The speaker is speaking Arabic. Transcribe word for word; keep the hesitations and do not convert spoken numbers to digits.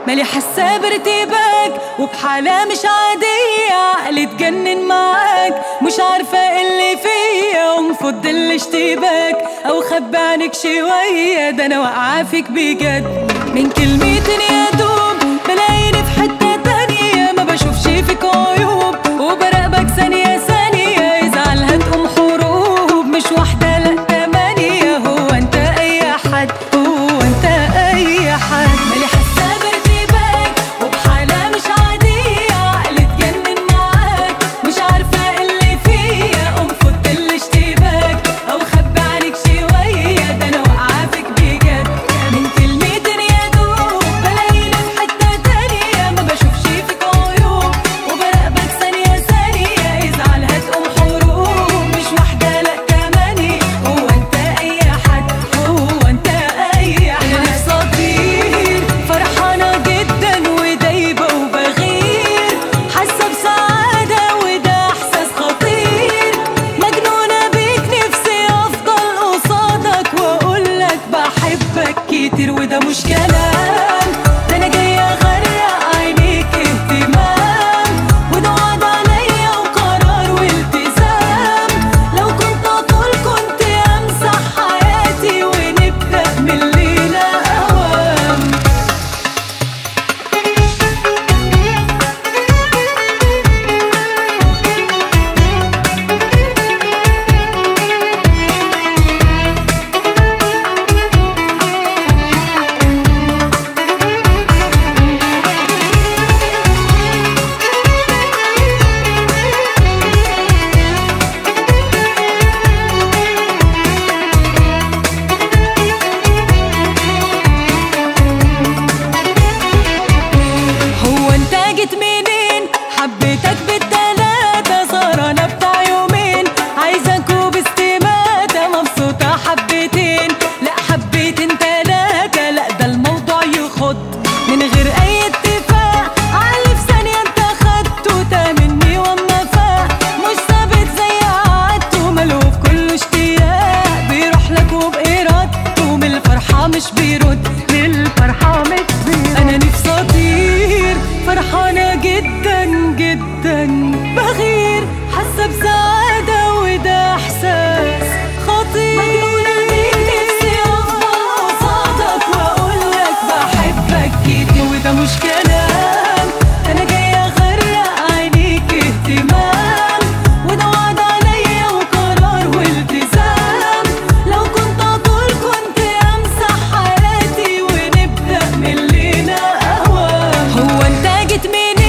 مالي حاسة بارتباك وبحالة مش عادية، عقلي اتجنن معاك مش عارفة ايه اللي فيا، ومفضل الاشتباك او خبي عنك شوية، ده انا واقعة فيك بجد. من كلمتين يا دوب بلاقيني في حتة تانية، ما بشوفش فيك عيوب وبراقبك ثانية ثانية، يزعلها تقوم حروب مش واحدة لا تمانية. هو انت اي حد، هو انت اي حد. مالي حاسة بارتباك وبحالة مش عادية، عقلي اتجنن معاك مش عارفة ايه اللي فيا، قوم فض الاشتباك او خبي عنك شوية، ده انا واقعة فيك بجد. من كلمتين يا دوب بلاقيني في حتة تانية، ما بشوفش فيك عيوب وبراقبك ثانية ثانية، يزعلها تقوم حروب مش واحدة لا تمانية. هو انت اي حد، هو انت اي حد. انا نفسي اطير فرحانة جدا ودايبة وبغير، حاسة بسعادة وده احساس خطير، مجنونة بيك نفسي افضل قصادك واقولك بحبك كتير، وده مش كلام، ده انا جاية اغرق عينيك اهتمام، وده وعد عليا وقرار والتزام، لو كنت اطول كنت امسح حياتي ونبدأ من الليلة اوام. هو انت جيت منين؟ حبيتك بالتلاتة، سهرانة بتاع يومين، عايزاك وباستماتة، مبسوطة حبتين لا حبيتين تلاتة، لا ده الموضوع يخض من غير اي اتفاق، عقلي في ثانية انت خدته، تاه مني واما فاق، مش ثابت زي عادته، ملهوف كله اشتياق، بيروح لك وبإرادته، من الفرحة مش بيرد، من الفرحة مش بيرد. انا نفسي اطير فرحانة جدا جدا بغير، حاسة بسعادة وده احساس خطير، مجنونة بيك نفسي افضل قصادك واقولك بحبك كتير، وده مش كلام، انا جاية اغرق عينيك اهتمام، وده وعد عليا وقرار والتزام، لو كنت اطول كنت امسح حياتي ونبدأ من الليلة اوام. هو انت جيت منين؟